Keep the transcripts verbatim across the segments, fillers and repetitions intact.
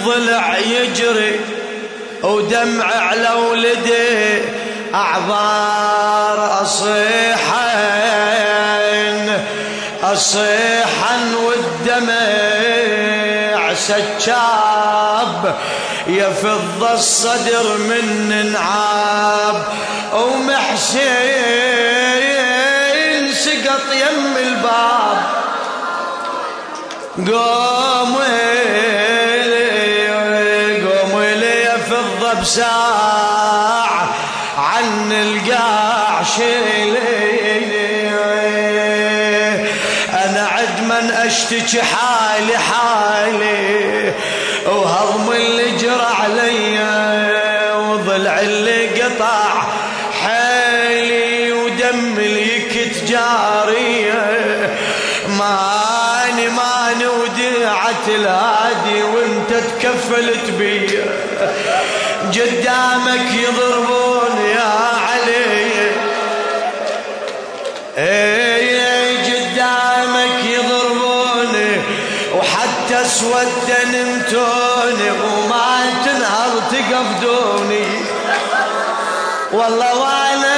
الضلع يجري ودمع على ولدي أعذار أصيحن أصيحن والدمع سكاب يفض الصدر من نعاب ومحسين سقط يم الباب قوم قوم لي يفض بساعة عن القاع شيلي أنا عد من أشتكي حالي حالي وهضم اللي جرى علي وضلع اللي قطع حالي ودم اللي يكت جارية ماني ماني وديعة الهادي وانت تكفلت بي قدامك يضربون يا علي اي قدامك يضربوني وحتى اسود نمتوني وما تنهر تقفدوني والله وانا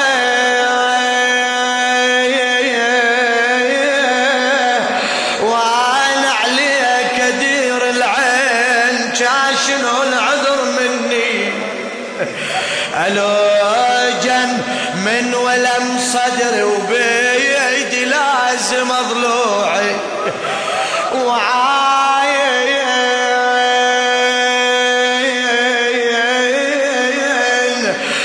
وانا عليك ادير العين شاشنو العذر مني الوجن من ولم صدري وبيدي لازم اضلوعي وعاين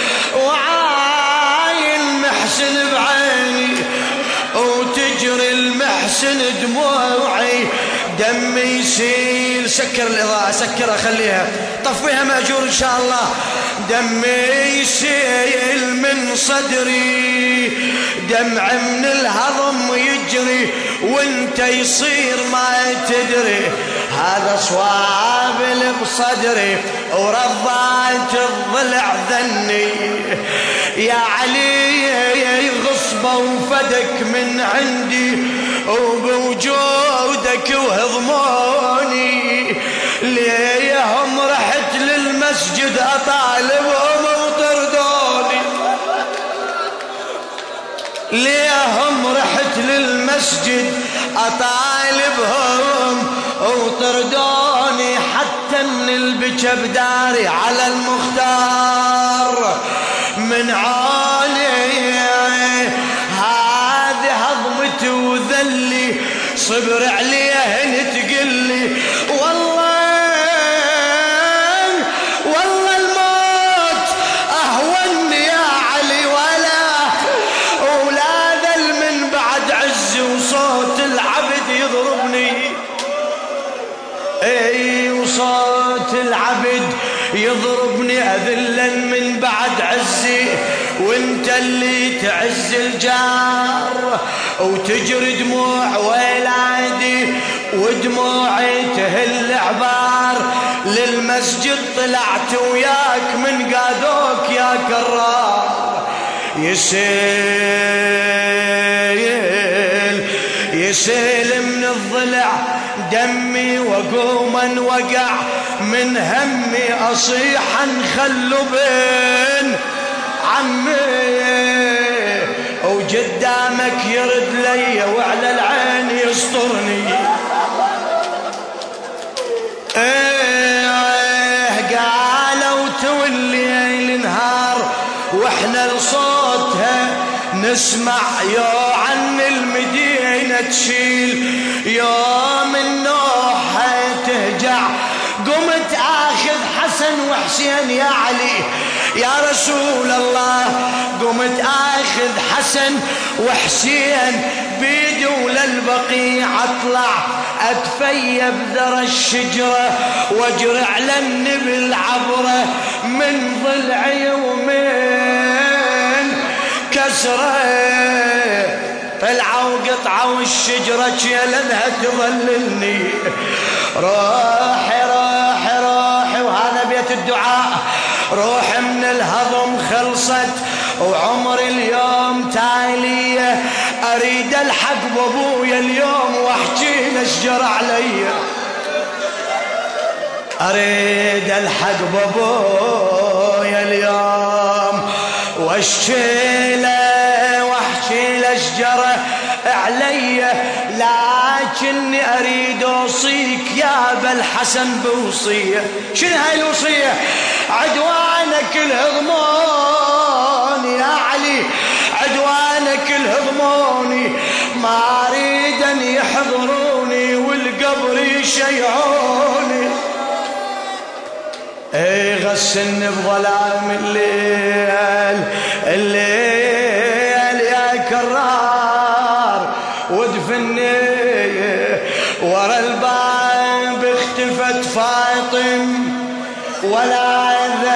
وعاين محسن بعيني وتجري المحسن دموعي دمي يسيل سكر الإضاءة سكرها خليها طفيها مأجور إن شاء الله دمي يسيل من صدري دمع من الهضم يجري وانت يصير ما تدري هذا صوابل بصدري ورضعت الضلع ذني يا علي غصبة وفدك من عندي وبوجودك وهضموني ليهم رحت للمسجد أطالبهم وطردوني ليهم رحت للمسجد أطالبهم وطردوني حتى من البكى بداري على المختار من عوني هذه هضمتي وذلي صبر عليها نتقلي والله والله الموت أهون يا علي ولا أولاد من بعد عز وصوت العبد يضربني اي وصوت العبد يضربني أذلا من بعد عزي وانت اللي تعز الجار وتجري دموع ولادي ودموعي تهل عبار للمسجد طلعت وياك من قادوك يا كرار يسيل يسيل من الضلع دمي وقوما وقع من همي أصيحا خلوا بين عمي وقدامك يرد لي وعلى العين يسطرني ايه قالوا تولي النهار واحنا لصوتها نسمع يا عن المدينة تشيل يوم النوحة تهجع قمت اخذ حسن وحسين يا علي يا رسول الله قمت اخذ حسن وحسين بيدي وللبقيع اطلع اتفيب ذرى الشجرة واجري على النبل عبره من ضلعي ومن كسره طلعوا قطعوا الشجرة لانها تظللني روحي روحي روحي وهذا بيت الدعاء روح من الهضم خلصت وعمري اليوم تالية اريد الحق بابويا اليوم واحكي له ايش جرى علي أريد الحق بابويا اليوم واشيله واحكي له شجره علي، لكني أريد أوصيك يا أبا الحسن بوصية. شنو هاي الوصية؟ عدوانك الهضموني يا علي، عدوانك الهضموني، ما أريد أن يحضروني والقبر يشيعوني. اي غسلني بظلام الليل الليل يا كرار، وادفني ورا الباب اختفت فاطم ولا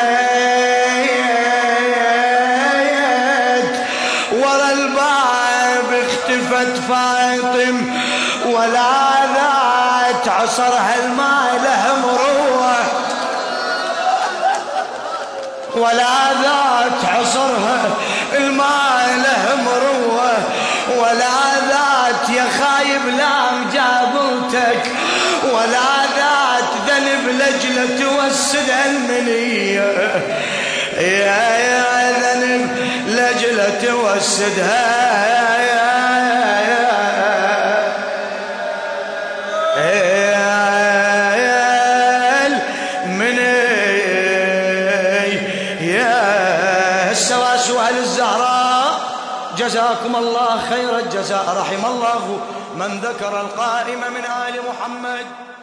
ذيت، ورا الباب اختفت فاطم ولا ذات، عصرها الماء له مروه ولا ذات، عصرها الماء له مروه ولا ذات، يا خايب لام جابلتك ولا ذات، ذنب لجلة توسد المنية يا يا ذنب لجلة توسدها الزهراء. جزاكم الله خير الجزاء، رحم الله من ذكر القائم من آل محمد.